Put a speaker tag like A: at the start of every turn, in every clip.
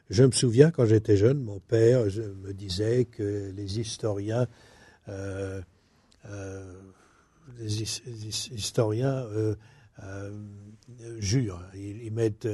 A: Je me souviens, quand j'étais jeune, mon père me disait que les historiens, euh, euh, euh, jurent, ils mettent,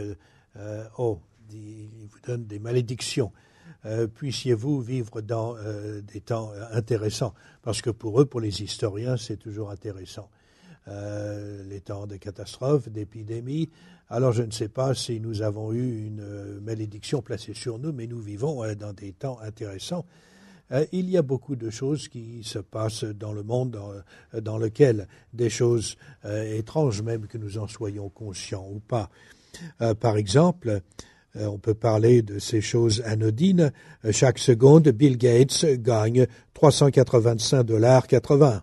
A: ils vous donnent des malédictions. Puissiez-vous vivre dans des temps intéressants, parce que pour eux, pour les historiens, c'est toujours intéressant. Les temps de catastrophes, d'épidémies. Alors je ne sais pas si nous avons eu une malédiction placée sur nous, mais nous vivons dans des temps intéressants. Il y a beaucoup de choses qui se passent dans le monde dans lequel des choses étranges, même que nous en soyons conscients ou pas. Par exemple, on peut parler de ces choses anodines. Chaque seconde, Bill Gates gagne $385,80.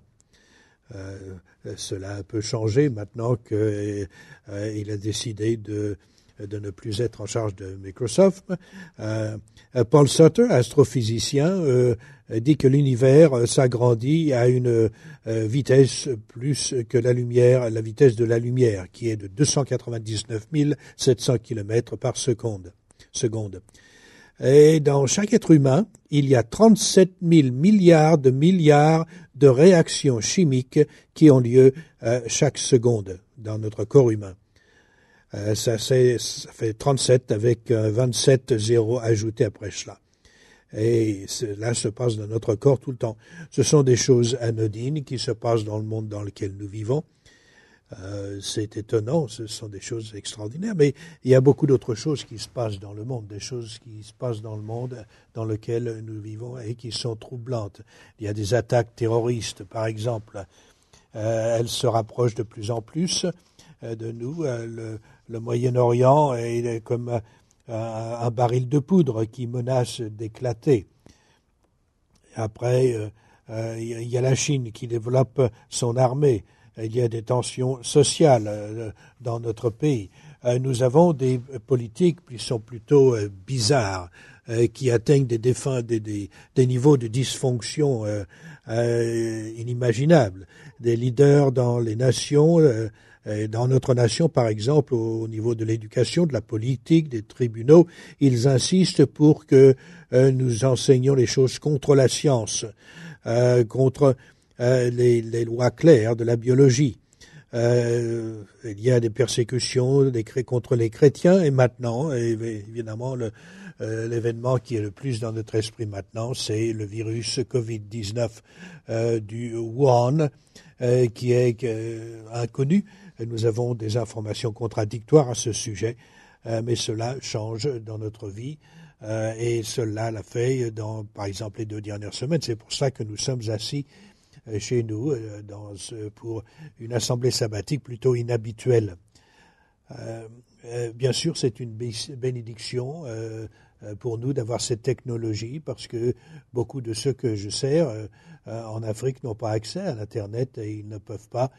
A: Cela peut changer maintenant qu'il a décidé de ne plus être en charge de Microsoft. Paul Sutter, astrophysicien, dit que l'univers s'agrandit à une vitesse plus que la lumière, la vitesse de la lumière, qui est de 299 700 km par seconde. Et dans chaque être humain, il y a 37 000 milliards de réactions chimiques qui ont lieu chaque seconde dans notre corps humain. Ça fait 37 avec 27 zéros ajoutés après cela. Et cela se passe dans notre corps tout le temps. Ce sont des choses anodines qui se passent dans le monde dans lequel nous vivons. C'est étonnant, ce sont des choses extraordinaires, mais il y a beaucoup d'autres choses qui se passent dans le monde, des choses qui se passent dans le monde dans lequel nous vivons et qui sont troublantes. Il y a des attaques terroristes, par exemple. Elles se rapprochent de plus en plus de nous. Le Moyen-Orient est comme un baril de poudre qui menace d'éclater. Après, il y a la Chine qui développe son armée. Il y a des tensions sociales dans notre pays. Nous avons des politiques qui sont plutôt bizarres, qui atteignent des niveaux de dysfonction inimaginables. Des leaders dans les nations, dans notre nation par exemple, au niveau de l'éducation, de la politique, des tribunaux, ils insistent pour que nous enseignions les choses contre la science, contre les lois claires de la biologie. Il y a des persécutions contre les chrétiens et maintenant, évidemment, l'événement qui est le plus dans notre esprit maintenant, c'est le virus Covid-19 du Wuhan, qui est inconnu. Nous avons des informations contradictoires à ce sujet, mais cela change dans notre vie. Et cela l'a fait par exemple, les 2 dernières semaines. C'est pour ça que nous sommes assis chez nous pour une assemblée sabbatique plutôt inhabituelle. Bien sûr, c'est une bénédiction pour nous d'avoir cette technologie parce que beaucoup de ceux que je sers en Afrique n'ont pas accès à l'Internet et ils ne peuvent pas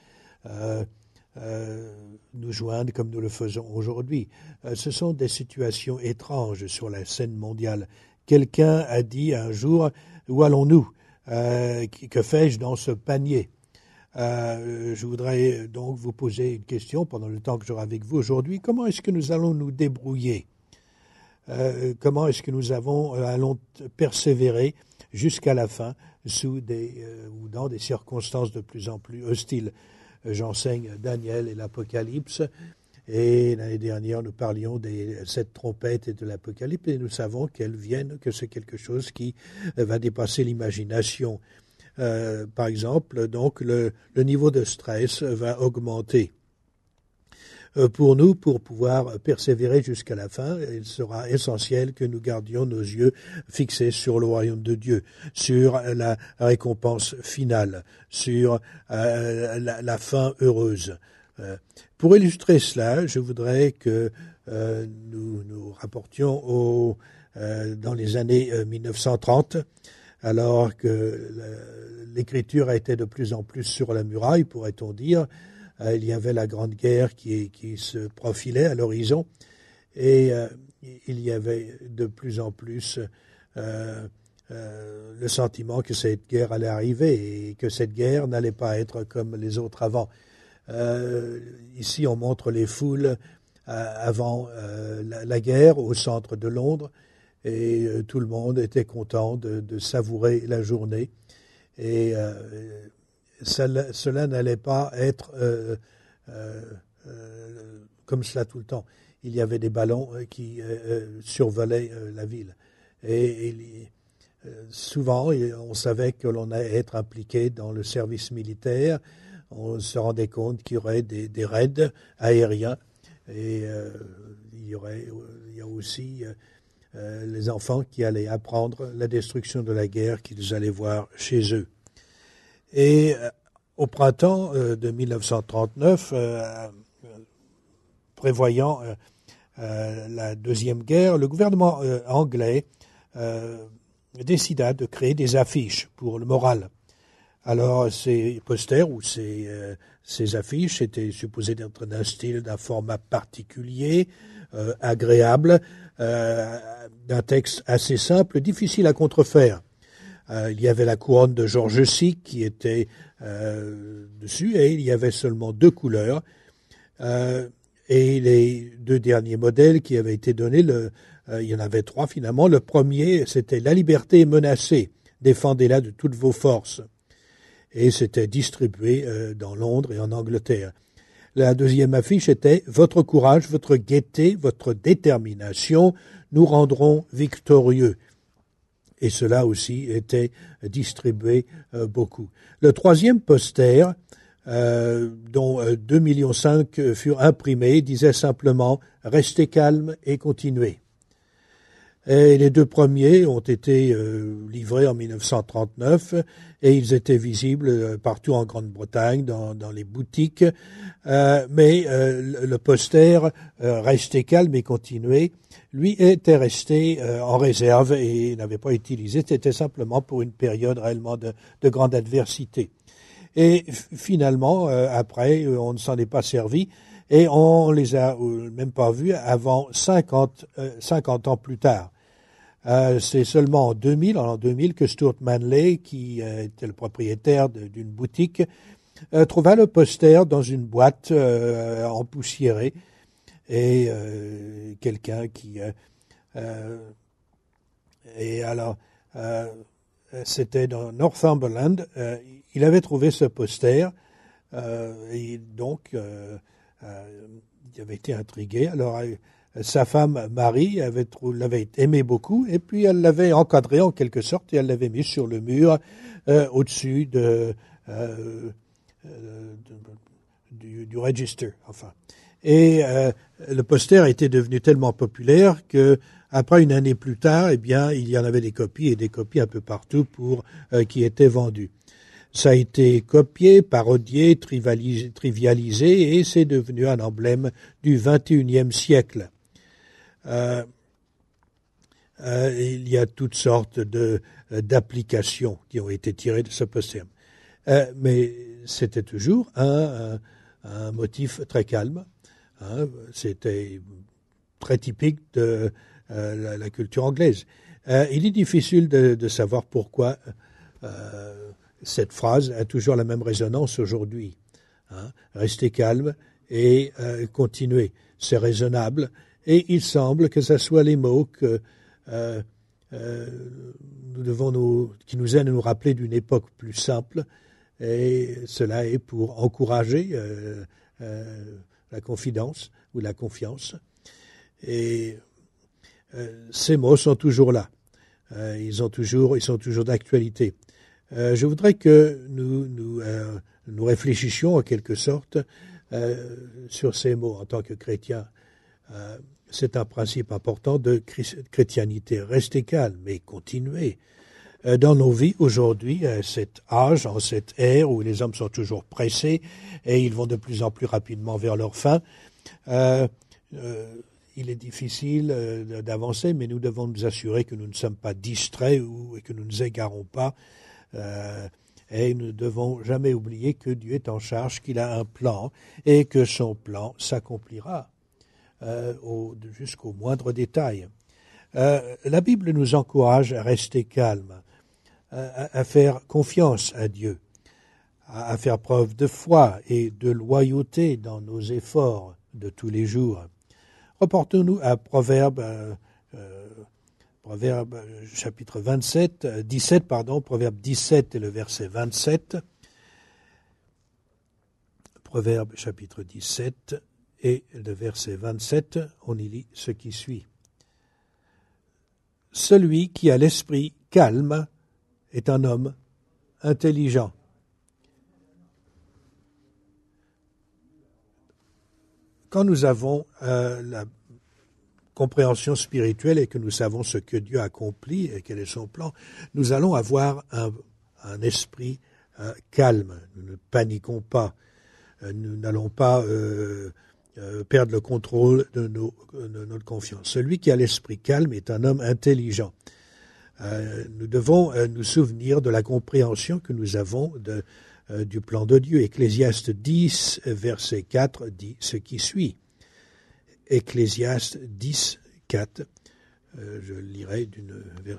A: nous joindre comme nous le faisons aujourd'hui. Ce sont des situations étranges sur la scène mondiale. Quelqu'un a dit un jour, où allons-nous ? Que fais-je dans ce panier? Je voudrais donc vous poser une question pendant le temps que j'aurai avec vous aujourd'hui. Comment est-ce que nous allons nous débrouiller? Comment est-ce que nous allons persévérer jusqu'à la fin ou dans des circonstances de plus en plus hostiles? J'enseigne Daniel et l'Apocalypse. Et l'année dernière, nous parlions des 7 trompettes et de l'Apocalypse, et nous savons qu'elles viennent, que c'est quelque chose qui va dépasser l'imagination. Par exemple, donc, le niveau de stress va augmenter. Pour nous, pour pouvoir persévérer jusqu'à la fin, il sera essentiel que nous gardions nos yeux fixés sur le royaume de Dieu, sur la récompense finale, sur la fin heureuse. Pour illustrer cela, je voudrais que nous rapportions dans les années 1930, alors que l'écriture était de plus en plus sur la muraille, pourrait-on dire. Il y avait la Grande Guerre qui se profilait à l'horizon et il y avait de plus en plus le sentiment que cette guerre allait arriver et que cette guerre n'allait pas être comme les autres avant. Ici, on montre les foules avant la guerre au centre de Londres et tout le monde était content de savourer la journée. Et cela n'allait pas être comme cela tout le temps. Il y avait des ballons qui survolaient la ville. Et souvent, on savait que l'on allait être impliqué dans le service militaire. On se rendait compte qu'il y aurait des raids aériens. Et il y a aussi les enfants qui allaient apprendre la destruction de la guerre qu'ils allaient voir chez eux. Et au printemps de 1939, prévoyant la Deuxième Guerre, le gouvernement anglais décida de créer des affiches pour le moral. Alors, ces posters ou ces affiches étaient supposées d'être d'un style, d'un format particulier, agréable, d'un texte assez simple, difficile à contrefaire. Il y avait la couronne de George VI qui était dessus, et il y avait seulement 2 couleurs. Et les 2 derniers modèles qui avaient été donnés, il y en avait 3 finalement. Le premier, c'était « La liberté est menacée, défendez-la de toutes vos forces ». Et c'était distribué dans Londres et en Angleterre. La deuxième affiche était « Votre courage, votre gaieté, votre détermination nous rendront victorieux ». Et cela aussi était distribué beaucoup. Le troisième poster, dont 2,5 millions furent imprimés, disait simplement « Restez calme et continuez ». Et les 2 premiers ont été livrés en 1939 et ils étaient visibles partout en Grande-Bretagne, dans les boutiques. Mais le poster « Restez calme et continuez », lui était resté en réserve et n'avait pas été utilisé. C'était simplement pour une période réellement de grande adversité. Et finalement, après, on ne s'en est pas servi et on les a même pas vus avant 50 ans plus tard. C'est seulement en 2000 que Stuart Manley, qui était le propriétaire d'une boutique, trouva le poster dans une boîte empoussiérée et quelqu'un qui et alors c'était dans Northumberland, il avait trouvé ce poster et donc il avait été intrigué. Alors sa femme Marie l'avait aimé beaucoup et puis elle l'avait encadré en quelque sorte et elle l'avait mis sur le mur au-dessus du register, enfin. Et le poster était devenu tellement populaire que après une année plus tard, eh bien, il y en avait des copies et des copies un peu partout qui étaient vendues. Ça a été copié, parodié, trivialisé et c'est devenu un emblème du XXIe siècle. Il y a toutes sortes d'applications qui ont été tirées de ce poster. Mais c'était toujours un motif très calme. C'était très typique de la culture anglaise. Il est difficile de savoir pourquoi cette phrase a toujours la même résonance aujourd'hui. Restez calme et continuez. C'est raisonnable. Et il semble que ce soit les mots que qui nous aident à nous rappeler d'une époque plus simple. Et cela est pour encourager la confidence ou la confiance. Et ces mots sont toujours là. Ils sont toujours d'actualité. Je voudrais que nous réfléchissions en quelque sorte sur ces mots en tant que chrétiens. C'est un principe important de chrétienté. Restez calme et continuez. Dans nos vies aujourd'hui, à cet âge, en cette ère où les hommes sont toujours pressés et ils vont de plus en plus rapidement vers leur fin, il est difficile d'avancer, mais nous devons nous assurer que nous ne sommes pas distraits et que nous ne nous égarons pas. Et nous ne devons jamais oublier que Dieu est en charge, qu'il a un plan et que son plan s'accomplira jusqu'au moindre détail. La Bible nous encourage à rester calme, à faire confiance à Dieu, à faire preuve de foi et de loyauté dans nos efforts de tous les jours. Reportons-nous à Proverbe Proverbe chapitre 17, Proverbe 17 et le verset 27. Proverbe chapitre 17 et le verset 27, on y lit ce qui suit. Celui qui a l'esprit calme est un homme intelligent. Quand nous avons la compréhension spirituelle et que nous savons ce que Dieu accomplit et quel est son plan, nous allons avoir un esprit calme. Nous ne paniquons pas. Nous n'allons pas perdre le contrôle de notre confiance. Celui qui a l'esprit calme est un homme intelligent. Nous devons nous souvenir de la compréhension que nous avons du plan de Dieu. Ecclésiaste 10, verset 4 dit ce qui suit. Ecclésiaste 10, 4, je lirai d'une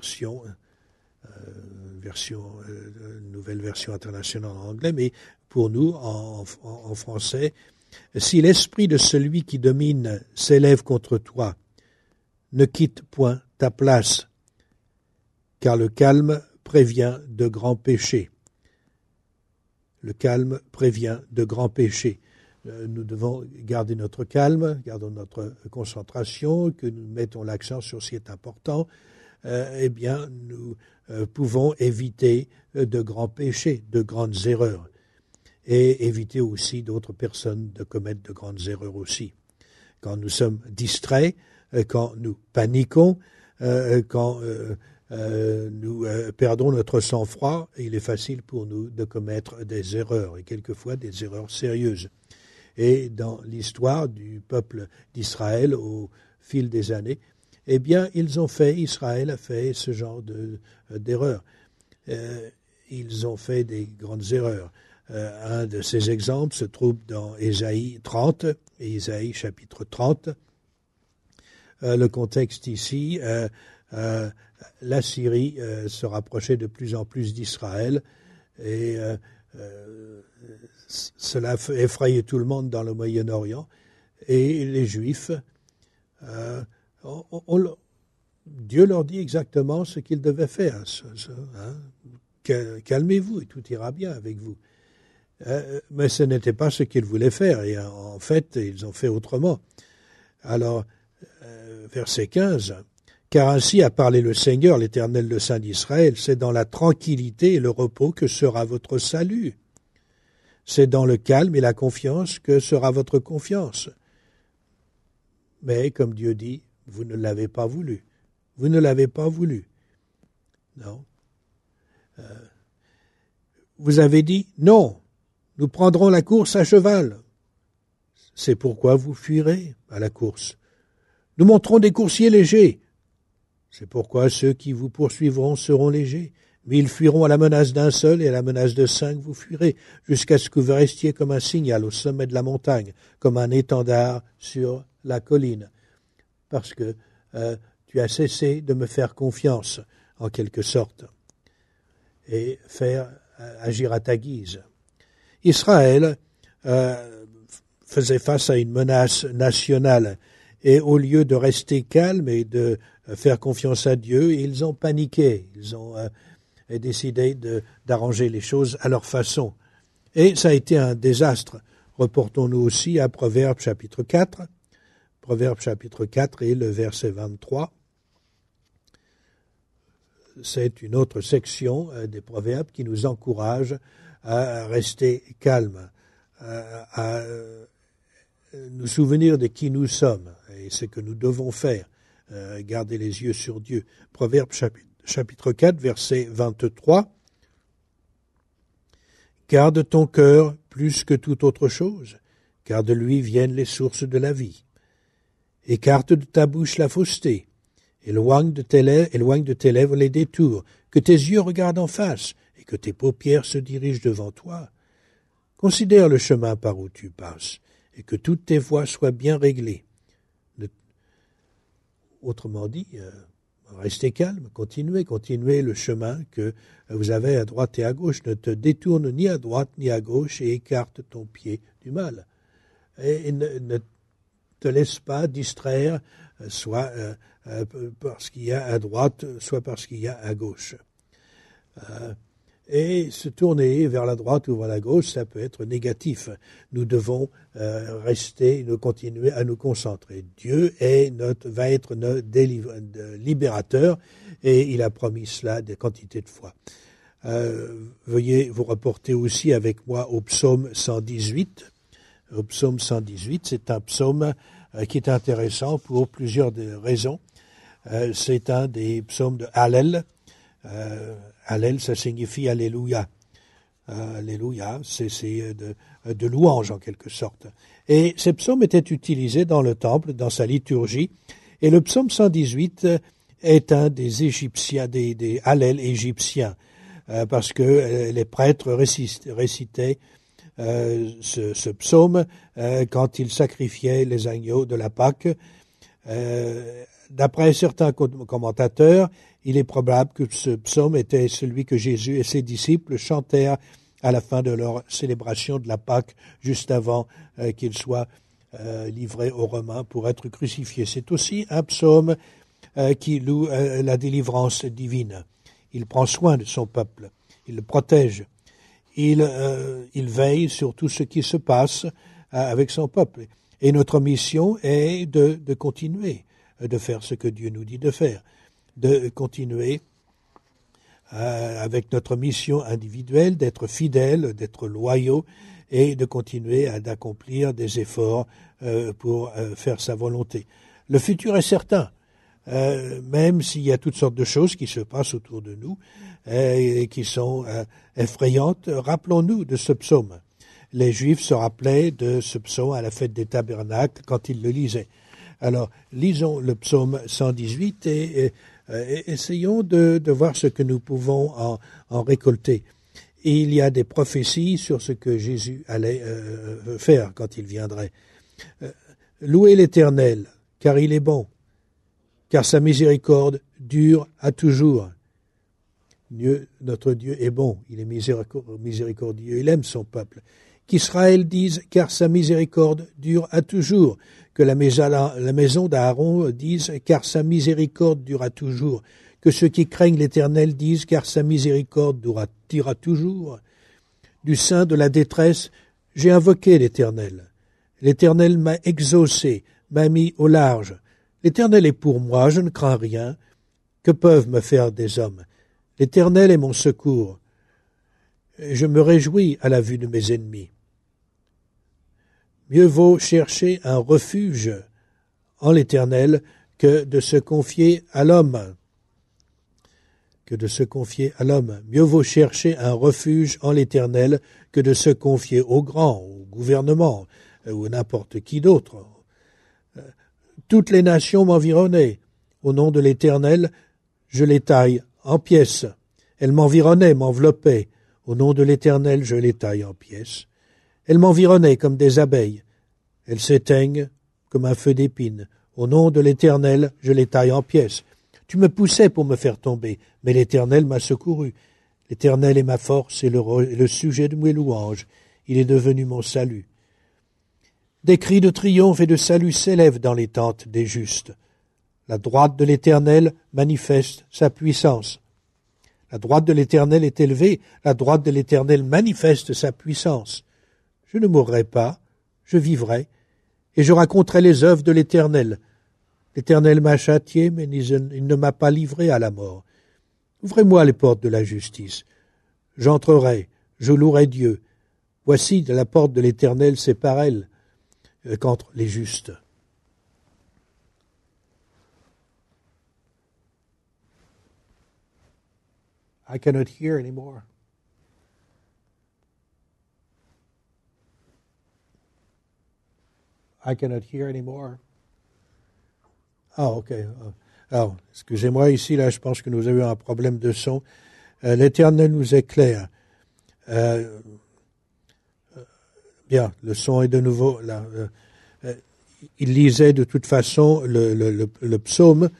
A: nouvelle version internationale en anglais, mais pour nous, en français, si l'esprit de celui qui domine s'élève contre toi, ne quitte point ta place, car le calme prévient de grands péchés. Le calme prévient de grands péchés. Nous devons garder notre calme, gardons notre concentration, que nous mettons l'accent sur ce qui est important. Nous pouvons éviter de grands péchés, de grandes erreurs, et éviter aussi d'autres personnes de commettre de grandes erreurs aussi. Quand nous sommes distraits, quand nous paniquons, quand nous perdons notre sang-froid, il est facile pour nous de commettre des erreurs, et quelquefois des erreurs sérieuses. Et dans l'histoire du peuple d'Israël au fil des années, Israël a fait ce genre d'erreurs. Ils ont fait des grandes erreurs. Un de ces exemples se trouve dans Ésaïe 30, Ésaïe chapitre 30. Le contexte ici, la Syrie se rapprochait de plus en plus d'Israël et cela effrayait tout le monde dans le Moyen-Orient et les Juifs, Dieu leur dit exactement ce qu'ils devaient faire. Calmez-vous et tout ira bien avec vous. Mais ce n'était pas ce qu'ils voulaient faire et en fait ils ont fait autrement. Alors, verset 15, « Car ainsi a parlé le Seigneur, l'Éternel, le Saint d'Israël, c'est dans la tranquillité et le repos que sera votre salut. C'est dans le calme et la confiance que sera votre confiance. » Mais, comme Dieu dit, vous ne l'avez pas voulu. Vous ne l'avez pas voulu. Non. Vous avez dit, non, nous prendrons la course à cheval. C'est pourquoi vous fuirez à la course. Nous monterons des coursiers légers. C'est pourquoi ceux qui vous poursuivront seront légers. Mais ils fuiront à la menace d'un seul, et à la menace de 5, vous fuirez, jusqu'à ce que vous restiez comme un signal au sommet de la montagne, comme un étendard sur la colline. Parce que tu as cessé de me faire confiance, en quelque sorte, et faire agir à ta guise. Israël faisait face à une menace nationale, et au lieu de rester calme et de faire confiance à Dieu, ils ont paniqué, ils ont décidé d'arranger les choses à leur façon. Et ça a été un désastre. Reportons-nous aussi à Proverbe chapitre 4. Proverbe chapitre 4 et le verset 23. C'est une autre section des Proverbes qui nous encourage à rester calme, à nous souvenir de qui nous sommes et ce que nous devons faire, garder les yeux sur Dieu. Proverbe chapitre 4, verset 23. « Garde ton cœur plus que toute autre chose, car de lui viennent les sources de la vie. Écarte de ta bouche la fausseté, éloigne de tes lèvres les détours, que tes yeux regardent en face et que tes paupières se dirigent devant toi. Considère le chemin par où tu passes, et que toutes tes voies soient bien réglées. » Autrement dit, restez calme, continuez le chemin que vous avez à droite et à gauche. Ne te détourne ni à droite ni à gauche et écarte ton pied du mal. Et ne te laisse pas distraire soit parce qu'il y a à droite, soit parce qu'il y a à gauche. Et se tourner vers la droite ou vers la gauche, ça peut être négatif. Nous devons nous continuer à nous concentrer. Dieu va être notre libérateur, et il a promis cela des quantités de fois. Veuillez vous reporter aussi avec moi au psaume 118. Au psaume 118, c'est un psaume qui est intéressant pour plusieurs raisons. C'est un des psaumes de Hallel. Hallel, ça signifie Alléluia. Alléluia, c'est de louange en quelque sorte. Et ce psaume était utilisé dans le temple, dans sa liturgie. Et le psaume 118 est un des Égyptiens, des Hallel égyptiens, parce que les prêtres récitaient ce psaume quand ils sacrifiaient les agneaux de la Pâque. D'après certains commentateurs, il est probable que ce psaume était celui que Jésus et ses disciples chantèrent à la fin de leur célébration de la Pâque, juste avant qu'ils soient livrés aux Romains pour être crucifiés. C'est aussi un psaume qui loue la délivrance divine. Il prend soin de son peuple, il le protège, il veille sur tout ce qui se passe avec son peuple. Et notre mission est de continuer de faire ce que Dieu nous dit de faire, de continuer avec notre mission individuelle, d'être fidèles, d'être loyaux et de continuer d'accomplir des efforts pour faire sa volonté. Le futur est certain, même s'il y a toutes sortes de choses qui se passent autour de nous et qui sont effrayantes. Rappelons-nous de ce psaume. Les Juifs se rappelaient de ce psaume à la fête des Tabernacles quand ils le lisaient. Alors, lisons le psaume 118 et essayons de voir ce que nous pouvons en récolter. Et il y a des prophéties sur ce que Jésus allait faire quand il viendrait. Louez l'Éternel, car il est bon, car sa miséricorde dure à toujours. Notre Dieu est bon, il est miséricordieux, il aime son peuple. Qu'Israël dise, car sa miséricorde dure à toujours. Que la maison d'Aaron dise, car sa miséricorde durera toujours. Que ceux qui craignent l'Éternel disent, car sa miséricorde durera toujours. Du sein de la détresse, j'ai invoqué l'Éternel. L'Éternel m'a exaucé, m'a mis au large. L'Éternel est pour moi, je ne crains rien. Que peuvent me faire des hommes? L'Éternel est mon secours. Je me réjouis à la vue de mes ennemis. Mieux vaut chercher un refuge en l'Éternel que de se confier à l'homme. Mieux vaut chercher un refuge en l'Éternel que de se confier aux grands, au gouvernement ou n'importe qui d'autre. Toutes les nations m'environnaient. Au nom de l'Éternel, je les taille en pièces. Elles m'environnaient, m'enveloppaient. Au nom de l'Éternel, je les taille en pièces. Elles m'environnaient comme des abeilles. Elles s'éteignent comme un feu d'épines. Au nom de l'Éternel, je les taille en pièces. Tu me poussais pour me faire tomber, mais l'Éternel m'a secouru. L'Éternel est ma force et le sujet de mes louanges. Il est devenu mon salut. Des cris de triomphe et de salut s'élèvent dans les tentes des justes. La droite de l'Éternel manifeste sa puissance. La droite de l'Éternel est élevée, la droite de l'Éternel manifeste sa puissance. Je ne mourrai pas, je vivrai, et je raconterai les œuvres de l'Éternel. L'Éternel m'a châtié, mais il ne m'a pas livré à la mort. Ouvrez-moi les portes de la justice. J'entrerai, je louerai Dieu. Voici, la porte de l'Éternel, c'est par elle qu'entrent les justes. I cannot hear anymore. I cannot hear anymore. Ah, ok. Alors, excusez-moi, ici, là, je pense que nous avons un problème de son. L'Éternel nous éclaire. Bien, le son est de nouveau là. Il lisait de toute façon le psaume.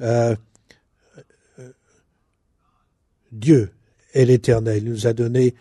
A: Dieu est l'Éternel. Il nous a donné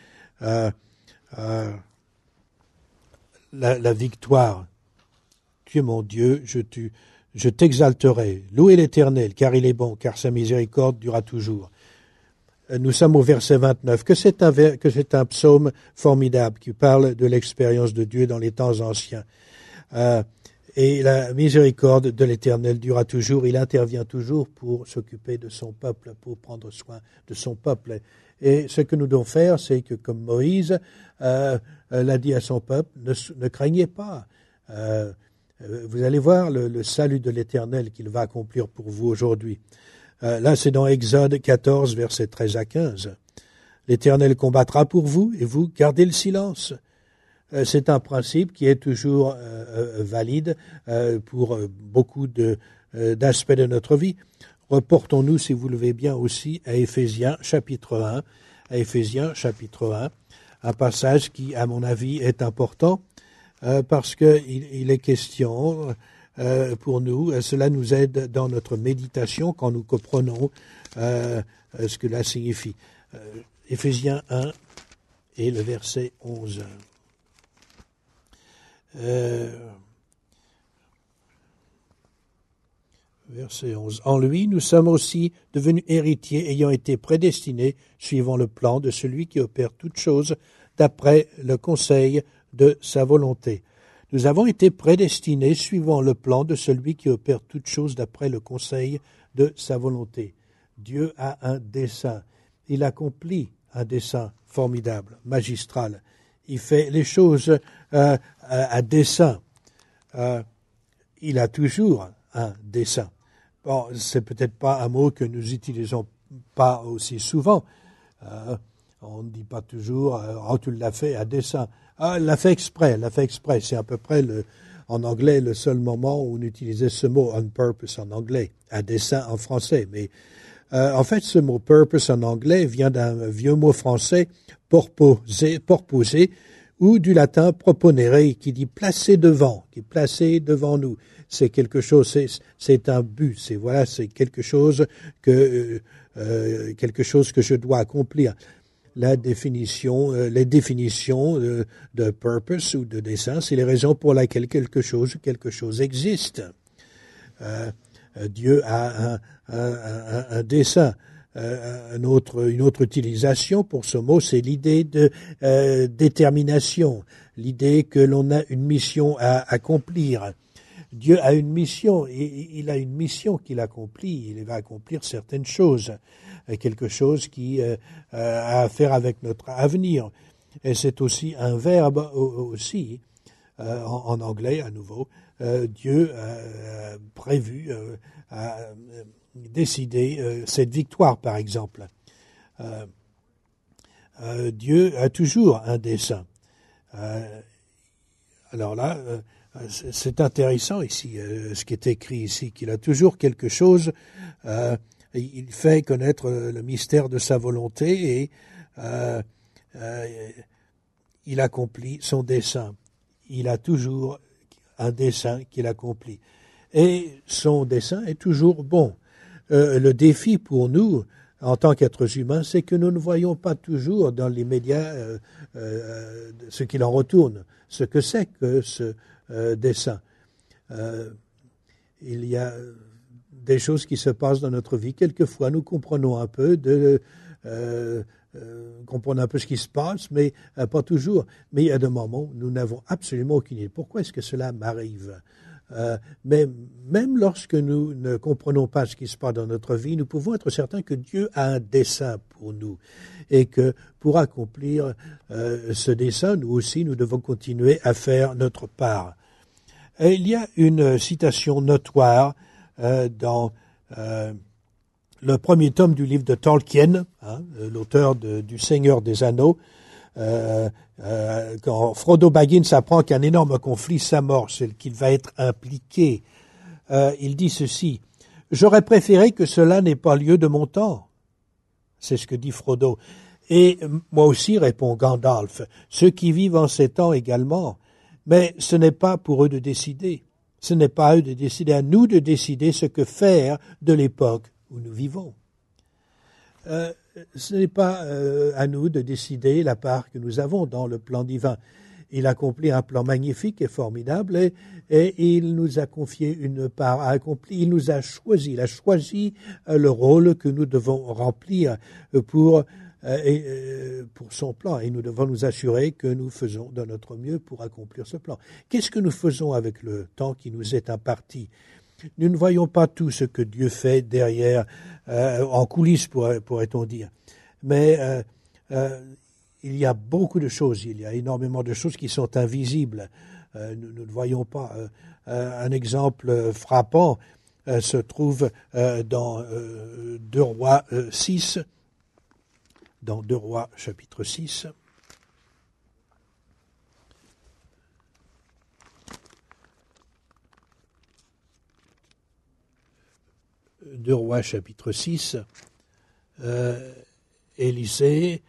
A: la victoire. Tu es mon Dieu, Je t'exalterai. Louez l'Éternel, car il est bon, car sa miséricorde durera toujours. Nous sommes au verset 29, que c'est un psaume formidable qui parle de l'expérience de Dieu dans les temps anciens. Et la miséricorde de l'Éternel durera toujours. Il intervient toujours pour s'occuper de son peuple, pour prendre soin de son peuple. Et ce que nous devons faire, c'est que, comme Moïse l'a dit à son peuple, ne craignez pas. Vous allez voir le salut de l'Éternel qu'il va accomplir pour vous aujourd'hui. Là, c'est dans Exode 14, versets 13 à 15. L'Éternel combattra pour vous et vous gardez le silence. C'est un principe qui est toujours valide pour beaucoup d'aspects de notre vie. Reportons-nous, si vous le voulez bien, aussi à Éphésiens chapitre 1. À Éphésiens chapitre 1, un passage qui, à mon avis, est important parce qu'il est question pour nous. Cela nous aide dans notre méditation quand nous comprenons ce que cela signifie. Éphésiens 1 et le verset 11. Verset 11. En lui, nous sommes aussi devenus héritiers, ayant été prédestinés, suivant le plan de celui qui opère toutes choses d'après le conseil de sa volonté. Nous avons été prédestinés, suivant le plan de celui qui opère toutes choses d'après le conseil de sa volonté. Dieu a un dessein. Il accomplit un dessein formidable, magistral. Il fait les choses à dessein. Il a toujours un dessein. Bon, c'est peut-être pas un mot que nous utilisons pas aussi souvent. On ne dit pas toujours « Oh, tu l'as fait à dessein ». Ah, elle l'a fait exprès, C'est à peu près, en anglais, le seul moment où on utilisait ce mot « on purpose » en anglais, à dessein en français. Mais en fait, ce mot « purpose » en anglais vient d'un vieux mot français « porposer », ou du latin « proponere », qui dit « placer devant », qui est placé devant nous. C'est quelque chose, c'est un but, c'est quelque chose que je dois accomplir. Les définitions de purpose ou de dessein, c'est les raisons pour lesquelles quelque chose existe. Dieu a un dessein. Une autre utilisation pour ce mot, c'est l'idée de détermination, l'idée que l'on a une mission à accomplir. Dieu a une mission, et il a une mission qu'il accomplit, il va accomplir certaines choses, quelque chose qui a à faire avec notre avenir. Et c'est aussi un verbe aussi, en anglais à nouveau. Dieu a prévu, a décidé cette victoire, par exemple. Dieu a toujours un dessein. Alors là, c'est intéressant ici, ce qui est écrit ici, qu'il a toujours quelque chose, il fait connaître le mystère de sa volonté et il accomplit son dessein. Il a toujours un dessein qu'il accomplit. Et son dessein est toujours bon. Le défi pour nous, en tant qu'êtres humains, c'est que nous ne voyons pas toujours dans les médias ce qu'il en retourne, ce que c'est que ce dessein. Il y a des choses qui se passent dans notre vie. Quelquefois, nous comprenons un peu comprenons un peu ce qui se passe, mais pas toujours. Mais il y a des moments où nous n'avons absolument aucune idée. Pourquoi est-ce que cela m'arrive? Mais même lorsque nous ne comprenons pas ce qui se passe dans notre vie, nous pouvons être certains que Dieu a un dessein pour nous et que pour accomplir ce dessein, nous aussi, nous devons continuer à faire notre part. Et il y a une citation notoire dans le premier tome du livre de Tolkien, l'auteur du Seigneur des Anneaux, quand Frodo Baggins apprend qu'un énorme conflit s'amorce et qu'il va être impliqué, il dit ceci: « J'aurais préféré que cela n'ait pas lieu de mon temps. » C'est ce que dit Frodo. Et moi aussi, répond Gandalf, ceux qui vivent en ces temps également. Mais ce n'est pas pour eux de décider. Ce n'est pas à eux de décider, à nous de décider ce que faire de l'époque où nous vivons. Ce n'est pas à nous de décider la part que nous avons dans le plan divin. il accomplit un plan magnifique et formidable et il nous a confié une part à accomplir. Il nous a choisi, il a choisi le rôle que nous devons remplir pour son plan et nous devons nous assurer que nous faisons de notre mieux pour accomplir ce plan. Qu'est-ce que nous faisons avec le temps qui nous est imparti? Nous ne voyons pas tout ce que Dieu fait derrière, en coulisses pourrait-on dire. Mais il y a beaucoup de choses, il y a énormément de choses qui sont invisibles. Nous ne voyons pas. Un exemple frappant se trouve dans 2 Rois 6, dans 2 Rois chapitre 6. 2 Rois chapitre 6, Élisée,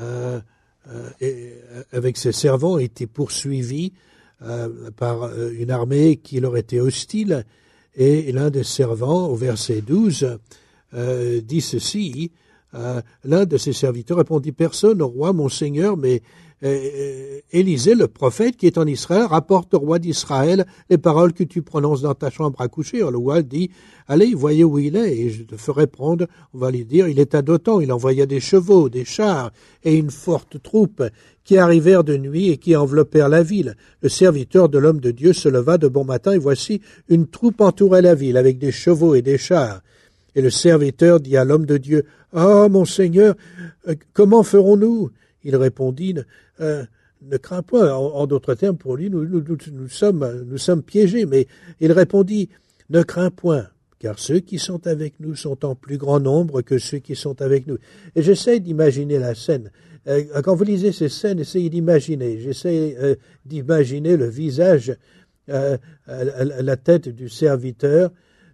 A: avec ses servants, a été poursuivi par une armée qui leur était hostile, et l'un des servants, au verset 12, dit ceci, l'un de ses serviteurs répondit, personne au roi, mon seigneur, mais Élisée, le prophète qui est en Israël, rapporte au roi d'Israël les paroles que tu prononces dans ta chambre à coucher. Alors le roi dit, allez, voyez où il est, et je te ferai prendre, on va lui dire, il est à Dothan, il envoya des chevaux, des chars, et une forte troupe, qui arrivèrent de nuit et qui enveloppèrent la ville. Le serviteur de l'homme de Dieu se leva de bon matin, et voici, une troupe entourait la ville, avec des chevaux et des chars. Et le serviteur dit à l'homme de Dieu, « Ah, mon Seigneur, comment ferons-nous » Il répondit, ne crains point. En d'autres termes, pour lui, nous sommes piégés. Mais il répondit, ne crains point, car ceux qui sont avec nous sont en plus grand nombre que ceux qui sont avec nous. Et j'essaie d'imaginer la scène. Quand vous lisez ces scènes, essayez d'imaginer. J'essaie d'imaginer le visage, la tête du serviteur.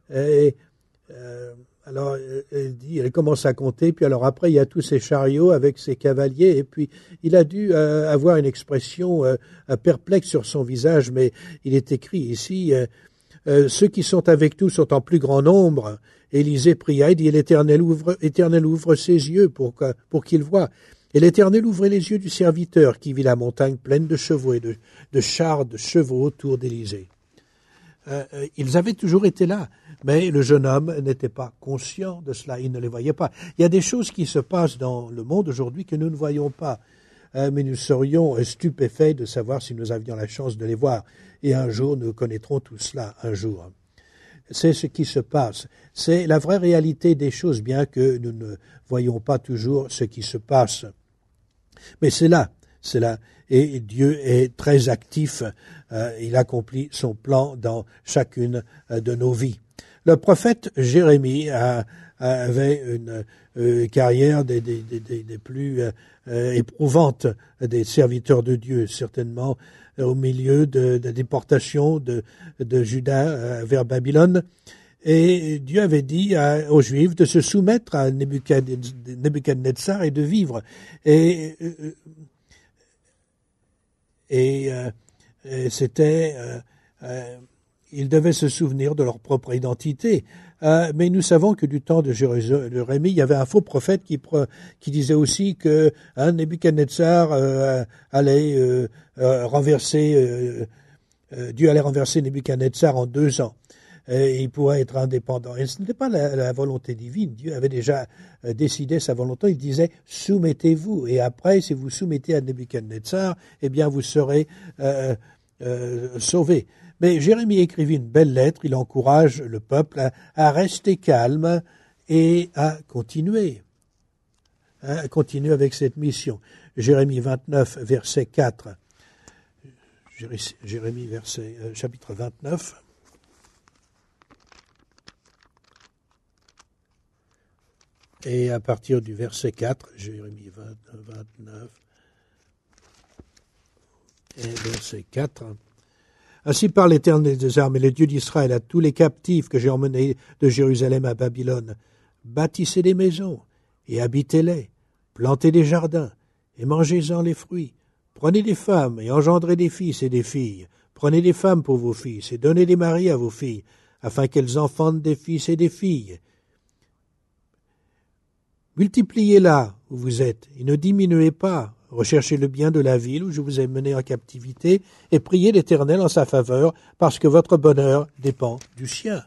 A: Alors, elle commence à compter, puis alors après, il y a tous ces chariots avec ses cavaliers, et puis il a dû avoir une expression perplexe sur son visage, mais il est écrit ici, ceux qui sont avec nous sont en plus grand nombre. Élisée pria et dit, l'Éternel ouvre ses yeux pour qu'il voie. Et l'Éternel ouvrait les yeux du serviteur qui vit la montagne pleine de chevaux et de chars de chevaux autour d'Élisée. Ils avaient toujours été là, mais le jeune homme n'était pas conscient de cela, il ne les voyait pas. Il y a des choses qui se passent dans le monde aujourd'hui que nous ne voyons pas, mais nous serions stupéfaits de savoir si nous avions la chance de les voir. Et un jour, nous connaîtrons tout cela, un jour. C'est ce qui se passe. C'est la vraie réalité des choses, bien que nous ne voyons pas toujours ce qui se passe. Mais c'est là. Et Dieu est très actif, il accomplit son plan dans chacune de nos vies. Le prophète Jérémie avait une carrière des plus éprouvantes des serviteurs de Dieu, certainement au milieu de la déportation de Juda vers Babylone. Et Dieu avait dit aux Juifs de se soumettre à Nebuchadnezzar et de vivre. Ils devaient se souvenir de leur propre identité. Mais nous savons que du temps de Jérémie, il y avait un faux prophète qui disait aussi que Nebuchadnezzar allait renverser, Dieu allait renverser Nebuchadnezzar en 2 ans. Il pourrait être indépendant. Et ce n'était pas la volonté divine. Dieu avait déjà décidé sa volonté. Il disait, soumettez-vous. Et après, si vous soumettez à Nebuchadnezzar, eh bien, vous serez sauvés. Mais Jérémie écrivit une belle lettre. Il encourage le peuple à rester calme et à continuer. À continuer avec cette mission. Jérémie 29, verset 4. Jérémie, chapitre 29. Et à partir du verset 4, Jérémie 29, et verset 4, « Ainsi parle l'Éternel des armées, le Dieu d'Israël, à tous les captifs que j'ai emmenés de Jérusalem à Babylone. Bâtissez des maisons et habitez-les, plantez des jardins et mangez-en les fruits. Prenez des femmes et engendrez des fils et des filles. Prenez des femmes pour vos fils et donnez des maris à vos filles, afin qu'elles enfantent des fils et des filles. Multipliez là où vous êtes, et ne diminuez pas, Recherchez le bien de la ville où je vous ai mené en captivité et priez l'Éternel en sa faveur, parce que votre bonheur dépend du sien.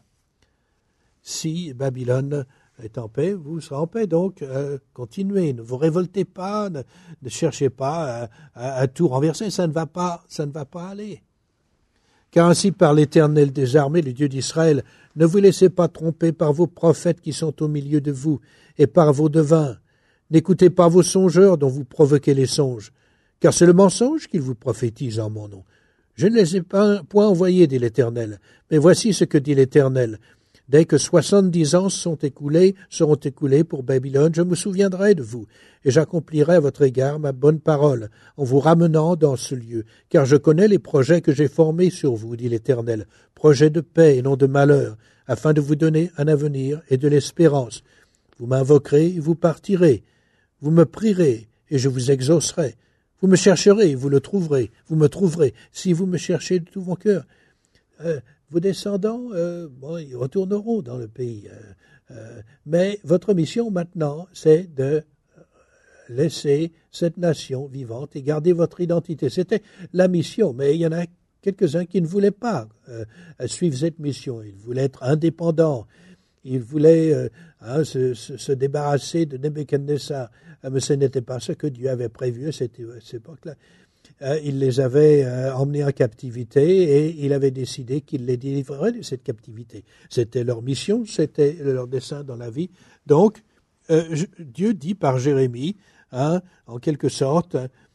A: Si Babylone est en paix, vous serez en paix. Donc, continuez, ne vous révoltez pas, ne cherchez pas à tout renverser, ça ne va pas aller. Car ainsi par l'Éternel des armées, le Dieu d'Israël, ne vous laissez pas tromper par vos prophètes qui sont au milieu de vous, et par vos devins. N'écoutez pas vos songeurs dont vous provoquez les songes, car c'est le mensonge qu'ils vous prophétisent en mon nom. Je ne les ai point envoyés, dit l'Éternel, mais voici ce que dit l'Éternel. Dès que 70 ans seront écoulés pour Babylone, je me souviendrai de vous, et j'accomplirai à votre égard ma bonne parole, en vous ramenant dans ce lieu, car je connais les projets que j'ai formés sur vous, dit l'Éternel, projets de paix et non de malheur, afin de vous donner un avenir et de l'espérance. Vous m'invoquerez et vous partirez, vous me prierez et je vous exaucerai, vous me chercherez et vous le trouverez, vous me trouverez, si vous me cherchez de tout mon cœur. Vos descendants, ils retourneront dans le pays. Mais votre mission maintenant, c'est de laisser cette nation vivante et garder votre identité. C'était la mission, mais il y en a quelques-uns qui ne voulaient pas suivre cette mission. Ils voulaient être indépendants. Ils voulaient se débarrasser de Nebuchadnezzar. Mais ce n'était pas ce que Dieu avait prévu à cette époque-là. Il les avait emmenés en captivité et il avait décidé qu'il les délivrerait de cette captivité. C'était leur mission, c'était leur dessein dans la vie. Donc, Dieu dit par Jérémie, en quelque sorte,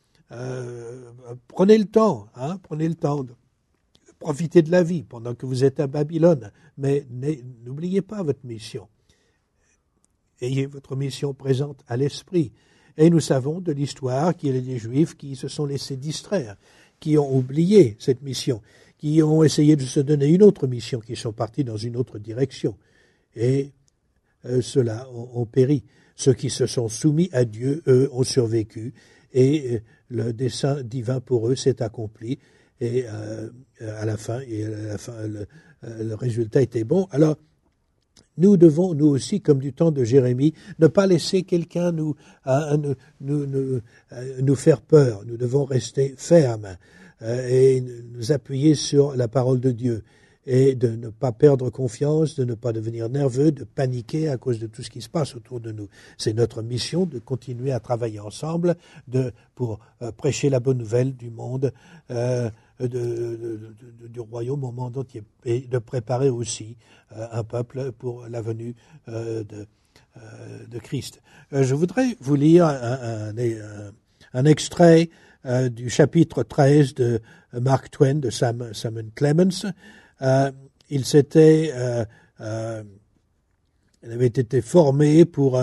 A: prenez le temps de profiter de la vie pendant que vous êtes à Babylone, mais n'oubliez pas votre mission. Ayez votre mission présente à l'esprit. Et nous savons de l'histoire qu'il y a des Juifs qui se sont laissés distraire, qui ont oublié cette mission, qui ont essayé de se donner une autre mission, qui sont partis dans une autre direction. Et ceux-là ont péri. Ceux qui se sont soumis à Dieu, eux, ont survécu. Et le dessein divin pour eux s'est accompli. Et à la fin, le résultat était bon. Alors, nous devons, nous aussi, comme du temps de Jérémie, ne pas laisser quelqu'un nous faire peur. Nous devons rester fermes et nous appuyer sur la parole de Dieu et de ne pas perdre confiance, de ne pas devenir nerveux, de paniquer à cause de tout ce qui se passe autour de nous. C'est notre mission de continuer à travailler ensemble pour prêcher la bonne nouvelle du monde, du royaume au monde entier, et de préparer aussi un peuple pour la venue de Christ. Je voudrais vous lire un extrait du chapitre 13 de Mark Twain, de Simon Clemens. Il avait été formé pour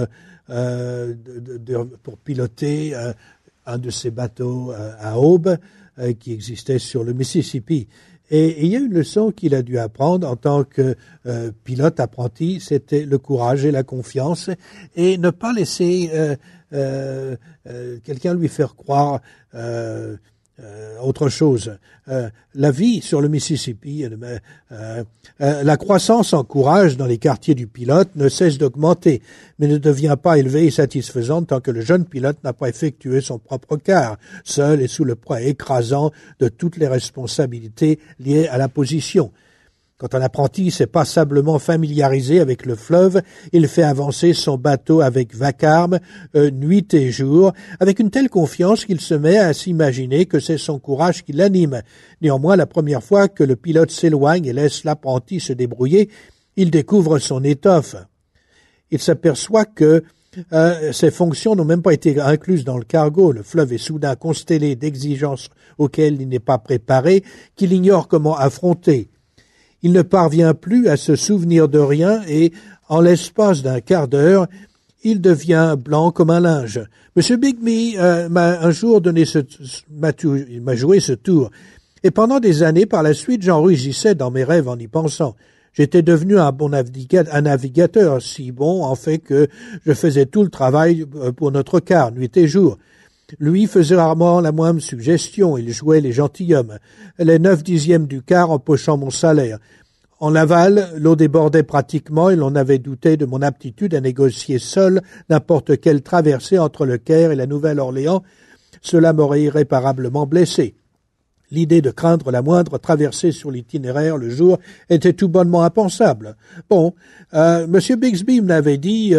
A: piloter un de ces bateaux à aube qui existait sur le Mississippi. Et il y a une leçon qu'il a dû apprendre en tant que pilote apprenti, c'était le courage et la confiance, et ne pas laisser quelqu'un lui faire croire autre chose. La vie sur le Mississippi, la croissance en courage dans les quartiers du pilote ne cesse d'augmenter, mais ne devient pas élevée et satisfaisante tant que le jeune pilote n'a pas effectué son propre quart, seul et sous le poids écrasant de toutes les responsabilités liées à la position. Quand un apprenti s'est passablement familiarisé avec le fleuve, il fait avancer son bateau avec vacarme, nuit et jour, avec une telle confiance qu'il se met à s'imaginer que c'est son courage qui l'anime. Néanmoins, la première fois que le pilote s'éloigne et laisse l'apprenti se débrouiller, il découvre son étoffe. Il s'aperçoit que ses fonctions n'ont même pas été incluses dans le cargo. Le fleuve est soudain constellé d'exigences auxquelles il n'est pas préparé, qu'il ignore comment affronter. Il ne parvient plus à se souvenir de rien et, en l'espace d'un quart d'heure, il devient blanc comme un linge. Monsieur Bigby m'a un jour il m'a joué ce tour. Et pendant des années, par la suite, j'en rugissais dans mes rêves en y pensant. J'étais devenu un navigateur, si bon, en fait, que je faisais tout le travail pour notre quart, nuit et jour. Lui faisait rarement la moindre suggestion, il jouait les gentilshommes, les 9/10 du quart empochant mon salaire. En Laval, l'eau débordait pratiquement et l'on avait douté de mon aptitude à négocier seul n'importe quelle traversée entre le Caire et la Nouvelle-Orléans. cela m'aurait irréparablement blessé. L'idée de craindre la moindre traversée sur l'itinéraire le jour était tout bonnement impensable. Bon, Monsieur Bixby m'avait dit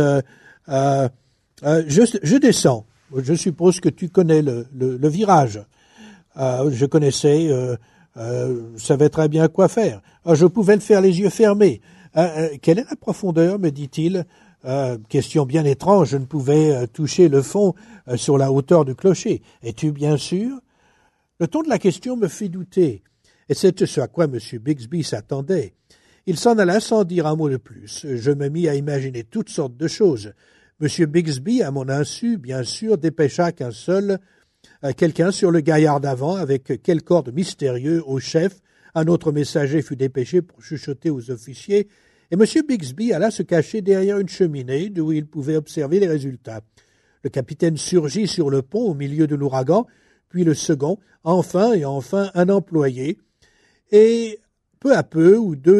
A: je descends. Je suppose que tu connais le virage. Je connaissais, savais très bien quoi faire. Je pouvais le faire les yeux fermés. Quelle est la profondeur, me dit-il. Question bien étrange, je ne pouvais toucher le fond sur la hauteur du clocher. Es-tu bien sûr? Le ton de la question me fit douter, et c'est ce à quoi M. Bixby s'attendait. Il s'en alla sans dire un mot de plus. Je me mis à imaginer toutes sortes de choses. M. Bixby, à mon insu, bien sûr, dépêcha quelqu'un sur le gaillard d'avant avec quel ordre mystérieux au chef. Un autre messager fut dépêché pour chuchoter aux officiers, et M. Bixby alla se cacher derrière une cheminée d'où il pouvait observer les résultats. Le capitaine surgit sur le pont au milieu de l'ouragan, puis le second, enfin un employé, et peu à peu,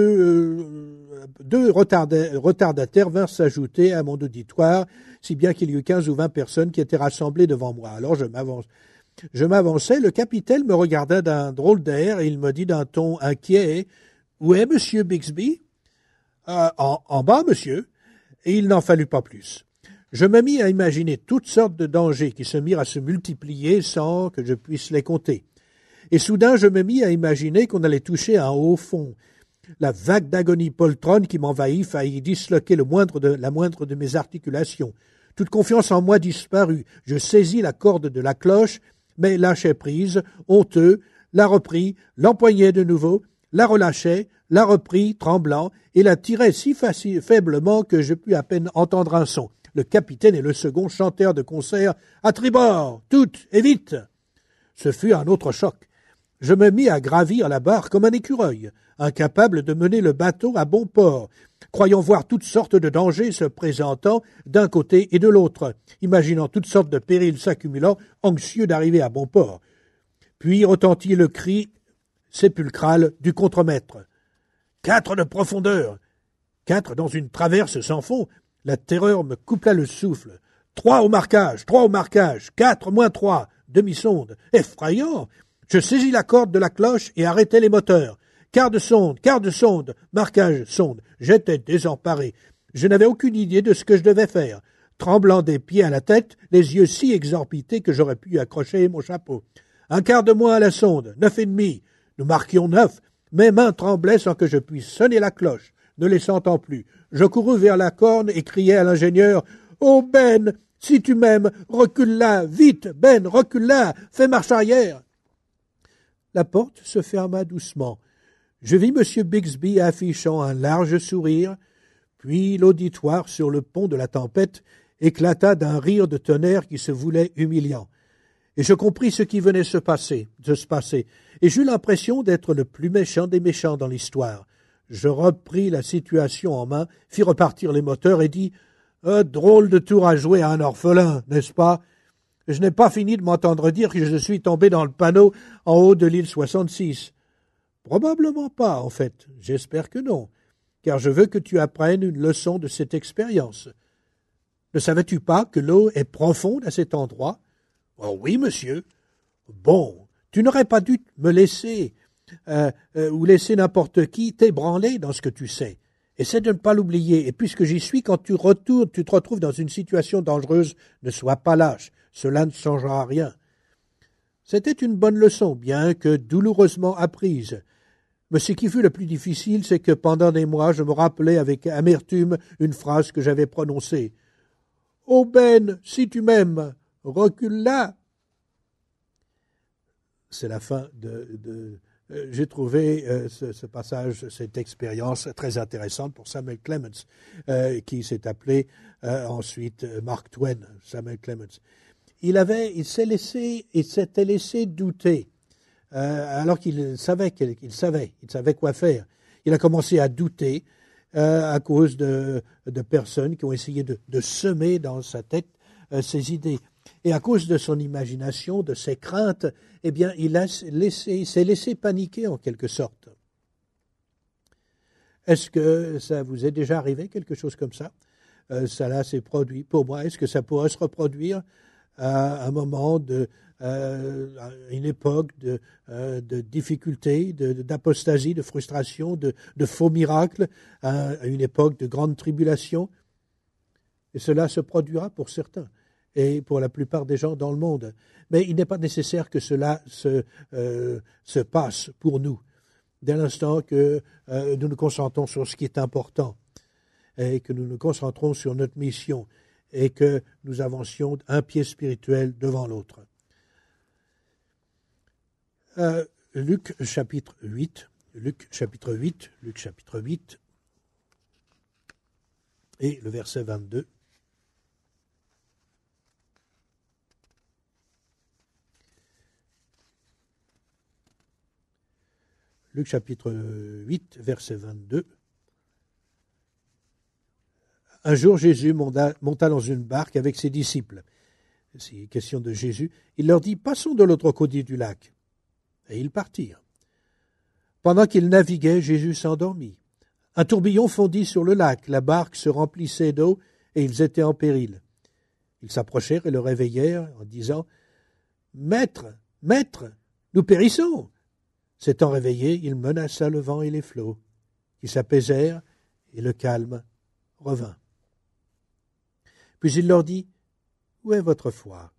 A: deux retardataires vinrent s'ajouter à mon auditoire, si bien qu'il y eut 15 ou 20 personnes qui étaient rassemblées devant moi. Alors je m'avançai, le capitaine me regarda d'un drôle d'air et il me dit d'un ton inquiet « Où est M. Bixby ?»« En bas, monsieur. » Et il n'en fallut pas plus. Je me mis à imaginer toutes sortes de dangers qui se mirent à se multiplier sans que je puisse les compter. Et soudain, je me mis à imaginer qu'on allait toucher un haut fond. La vague d'agonie poltronne qui m'envahit faillit disloquer la moindre de mes articulations. Toute confiance en moi disparut. Je saisis la corde de la cloche, mais lâchai prise, honteux, la repris, l'empoignai de nouveau, la relâchai, la repris, tremblant, et la tirai si faiblement que je pus à peine entendre un son. Le capitaine et le second chantèrent de concert « À tribord, toutes et vite !» Ce fut un autre choc. Je me mis à gravir la barre comme un écureuil, incapable de mener le bateau à bon port, croyant voir toutes sortes de dangers se présentant d'un côté et de l'autre, imaginant toutes sortes de périls s'accumulant, anxieux d'arriver à bon port. Puis retentit le cri sépulcral du contremaître. « 4 de profondeur ! 4 dans une traverse sans fond ! La terreur me coupla le souffle. 3 au marquage, 3 au marquage, 4 moins 3, demi-sonde. Effrayant! Je saisis la corde de la cloche et arrêtai les moteurs. Quart de sonde, marquage, sonde. J'étais désemparé. Je n'avais aucune idée de ce que je devais faire. Tremblant des pieds à la tête, les yeux si exorbités que j'aurais pu accrocher mon chapeau. 1 quart de moins à la sonde, 9,5. Nous marquions 9. Mes mains tremblaient sans que je puisse sonner la cloche. Ne les sentant plus, je courus vers la corne et criai à l'ingénieur « Oh Ben, si tu m'aimes, recule là, vite, Ben, recule là, fais marche arrière !» La porte se ferma doucement. Je vis M. Bixby affichant un large sourire, puis l'auditoire sur le pont de la tempête éclata d'un rire de tonnerre qui se voulait humiliant. Et je compris ce qui venait de se passer, et j'eus l'impression d'être le plus méchant des méchants dans l'histoire. Je repris la situation en main, fis repartir les moteurs et dis « Drôle de tour à jouer à un orphelin, n'est-ce pas ?» Je n'ai pas fini de m'entendre dire que je suis tombé dans le panneau en haut de l'île 66. Probablement pas, en fait. J'espère que non, car je veux que tu apprennes une leçon de cette expérience. Ne savais-tu pas que l'eau est profonde à cet endroit? Oh oui, monsieur. Bon, tu n'aurais pas dû me laisser ou laisser n'importe qui t'ébranler dans ce que tu sais. Essaie de ne pas l'oublier, et puisque j'y suis, quand tu retournes, tu te retrouves dans une situation dangereuse, ne sois pas lâche, cela ne changera rien. C'était une bonne leçon, bien que douloureusement apprise. Mais ce qui fut le plus difficile, c'est que pendant des mois, je me rappelais avec amertume une phrase que j'avais prononcée. « Oh Ben, si tu m'aimes, recule là !» C'est la fin j'ai trouvé ce passage, cette expérience très intéressante pour Samuel Clemens, qui s'est appelé ensuite Mark Twain, Samuel Clemens. Il s'était laissé douter, alors qu'il savait quoi faire. Il a commencé à douter à cause de personnes qui ont essayé de semer dans sa tête ses idées. Et à cause de son imagination, de ses craintes, eh bien, il s'est laissé paniquer en quelque sorte. Est-ce que ça vous est déjà arrivé, quelque chose comme ça? Ça là s'est produit pour moi. Est-ce que ça pourrait se reproduire à un moment une époque de difficultés, d'apostasie, de frustration, de faux miracles, à une époque de grande tribulation. Et cela se produira pour certains et pour la plupart des gens dans le monde. Mais il n'est pas nécessaire que cela se passe pour nous. Dès l'instant que nous nous concentrons sur ce qui est important et que nous nous concentrons sur notre mission et que nous avancions un pied spirituel devant l'autre. Luc chapitre 8 et le verset 22. Luc chapitre 8, verset 22. Un jour, Jésus monta dans une barque avec ses disciples. C'est question de Jésus. Il leur dit, passons de l'autre côté du lac. Et ils partirent. Pendant qu'ils naviguaient, Jésus s'endormit. Un tourbillon fondit sur le lac. La barque se remplissait d'eau et ils étaient en péril. Ils s'approchèrent et le réveillèrent en disant, Maître, Maître, nous périssons. S'étant réveillé, il menaça le vent et les flots, qui s'apaisèrent et le calme revint. Puis il leur dit, où est votre foi?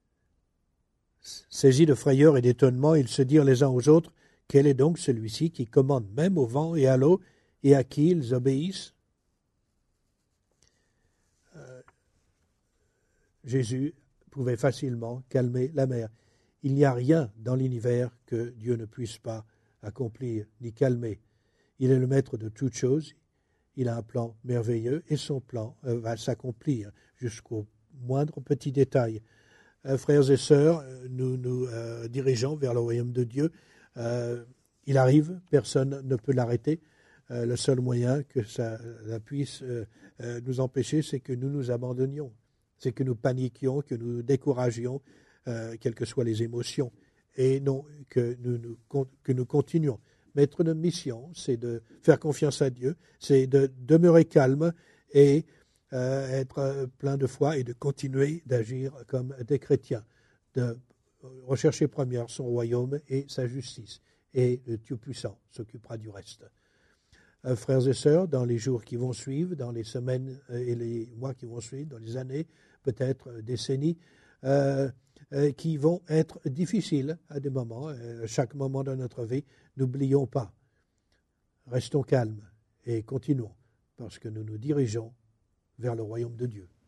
A: Saisis de frayeur et d'étonnement, ils se dirent les uns aux autres, quel est donc celui-ci qui commande même au vent et à l'eau, et à qui ils obéissent? Jésus pouvait facilement calmer la mer. Il n'y a rien dans l'univers que Dieu ne puisse pas accomplir ni calmer. Il est le maître de toutes choses. Il a un plan merveilleux et son plan va s'accomplir jusqu'au moindre petit détail. Frères et sœurs, nous nous dirigeons vers le royaume de Dieu. Il arrive, personne ne peut l'arrêter. Le seul moyen que ça puisse nous empêcher, c'est que nous nous abandonnions, c'est que nous paniquions, que nous découragions, quelles que soient les émotions, et non que nous continuons. Maître de mission, c'est de faire confiance à Dieu, c'est de demeurer calme et être plein de foi et de continuer d'agir comme des chrétiens, de rechercher première son royaume et sa justice. Et le Dieu puissant s'occupera du reste. Frères et sœurs, dans les jours qui vont suivre, dans les semaines et les mois qui vont suivre, dans les années, peut-être décennies, qui vont être difficiles à des moments, à chaque moment de notre vie, n'oublions pas. Restons calmes et continuons, parce que nous nous dirigeons vers le royaume de Dieu.